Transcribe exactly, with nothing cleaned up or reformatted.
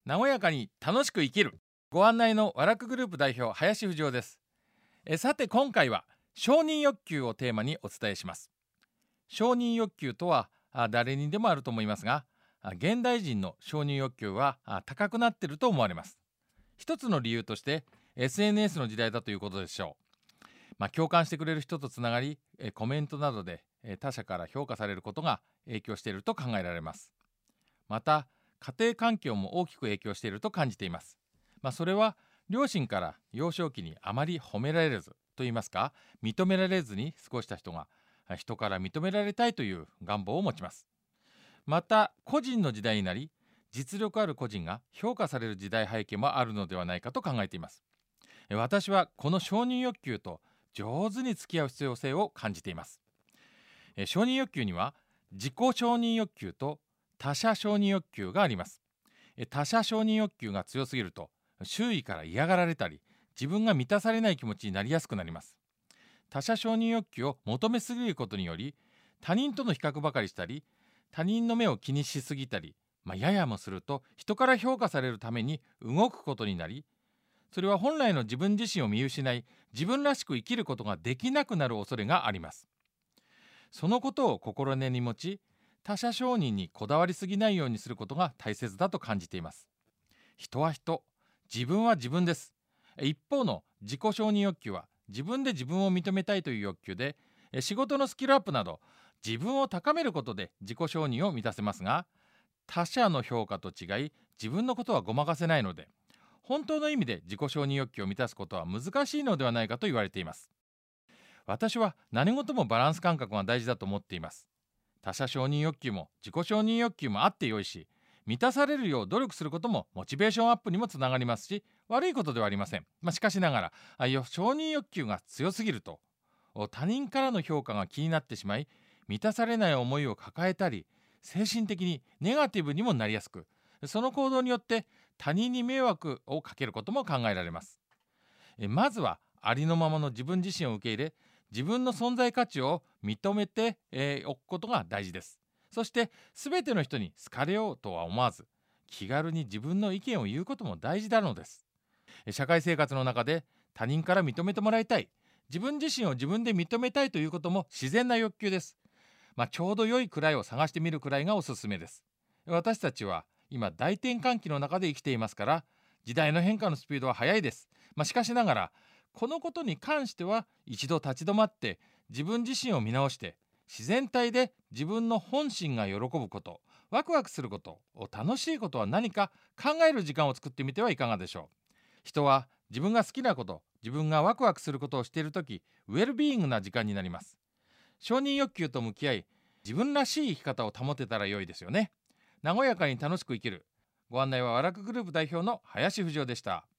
和やかに楽しく生きる、ご案内の和楽グループ代表林不二夫です。えさて今回は承認欲求をテーマにお伝えします。承認欲求とはあ誰にでもあると思いますが、あ現代人の承認欲求はあ高くなっていると思われます。一つの理由として エスエヌエス の時代だということでしょう。まあ、共感してくれる人とつながり、えコメントなどでえ他者から評価されることが影響していると考えられます。また家庭環境も大きく影響していると感じています。まあ、それは両親から幼少期にあまり褒められずといいますか、認められずに過ごした人が人から認められたいという願望を持ちます。また個人の時代になり、実力ある個人が評価される時代背景もあるのではないかと考えています。私はこの承認欲求と上手に付き合う必要性を感じています。承認欲求には自己承認欲求と他者承認欲求があります。他者承認欲求が強すぎると周囲から嫌がられたり、自分が満たされない気持ちになりやすくなります。他者承認欲求を求めすぎることにより、他人との比較ばかりしたり、他人の目を気にしすぎたり、まあ、ややもすると人から評価されるために動くことになり、それは本来の自分自身を見失い、自分らしく生きることができなくなる恐れがあります。そのことを心根に持ち、他者承認にこだわりすぎないようにすることが大切だと感じています。人は人、自分は自分です。一方の自己承認欲求は自分で自分を認めたいという欲求で、仕事のスキルアップなど自分を高めることで自己承認を満たせますが、他者の評価と違い自分のことはごまかせないので、本当の意味で自己承認欲求を満たすことは難しいのではないかと言われています。私は何事もバランス感覚が大事だと思っています。他者承認欲求も自己承認欲求もあってよいし、満たされるよう努力することもモチベーションアップにもつながりますし、悪いことではありません。まあ、しかしながらあいよ承認欲求が強すぎると他人からの評価が気になってしまい、満たされない思いを抱えたり、精神的にネガティブにもなりやすく、その行動によって他人に迷惑をかけることも考えられます。えまずはありのままの自分自身を受け入れ、自分の存在価値を認めて、えーおくことが大事です。そして全ての人に好かれようとは思わず、気軽に自分の意見を言うことも大事なのです。え社会生活の中で他人から認めてもらいたい、自分自身を自分で認めたいということも自然な欲求です。まあ、ちょうど良い位を探してみるくらいがおすすめです。私たちは今大転換期の中で生きていますから、時代の変化のスピードは速いです。まあ、しかしながらこのことに関しては一度立ち止まって自分自身を見直して、自然体で自分の本心が喜ぶこと、ワクワクすることを、楽しいことは何か考える時間を作ってみてはいかがでしょう。人は自分が好きなこと、自分がワクワクすることをしているとき、ウェルビーイングな時間になります。承認欲求と向き合い、自分らしい生き方を保てたら良いですよね。和やかに楽しく生きる。ご案内は和楽グループ代表の林不二夫でした。